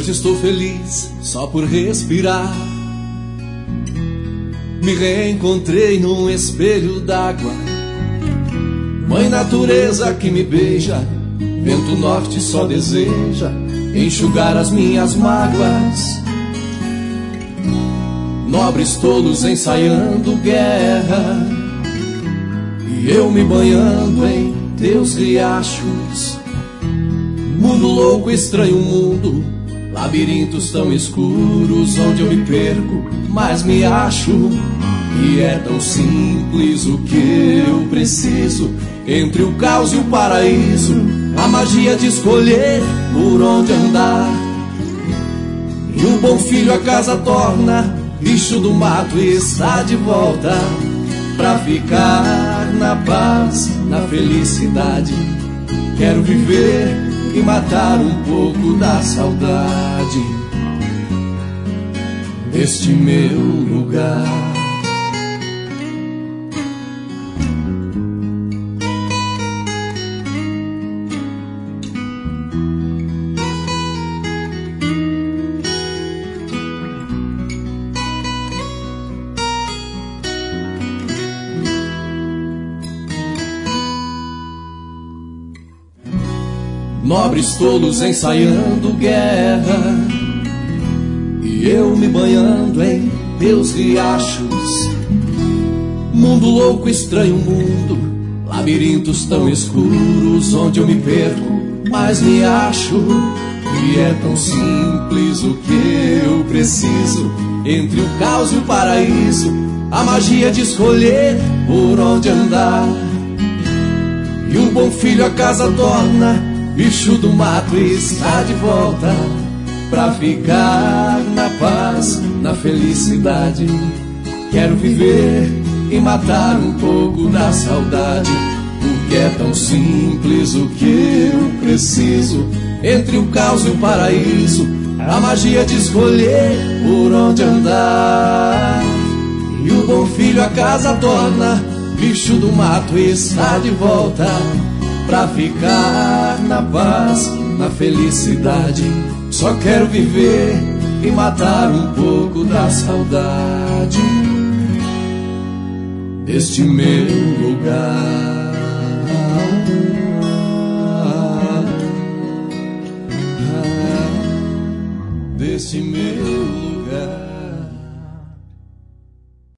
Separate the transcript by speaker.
Speaker 1: Hoje estou feliz só por respirar. Me reencontrei num espelho d'água. Mãe natureza que me beija, vento norte só deseja enxugar as minhas mágoas. Nobres tolos ensaiando guerra, e eu me banhando em teus riachos. Mundo louco, estranho mundo, labirintos tão escuros, onde eu me perco, mas me acho. E é tão simples o que eu preciso, entre o caos e o paraíso, a magia de escolher por onde andar. E o bom filho a casa torna, bicho do mato está de volta, pra ficar na paz, na felicidade. Quero viver e matar um pouco da saudade deste meu lugar. Nobres tolos ensaiando guerra, e eu me banhando em teus riachos. Mundo louco, estranho mundo, labirintos tão escuros, onde eu me perco, mas me acho. E é tão simples o que eu preciso, entre o caos e o paraíso, a magia de escolher por onde andar. E o bom filho a casa torna, bicho do mato está de volta, pra ficar na paz, na felicidade. Quero viver e matar um pouco da saudade, porque é tão simples o que eu preciso, entre o caos e o paraíso, a magia de escolher por onde andar. E o bom filho a casa torna, bicho do mato está de volta, pra ficar na paz, na felicidade. Só quero viver e matar um pouco da saudade deste meu lugar, deste meu lugar.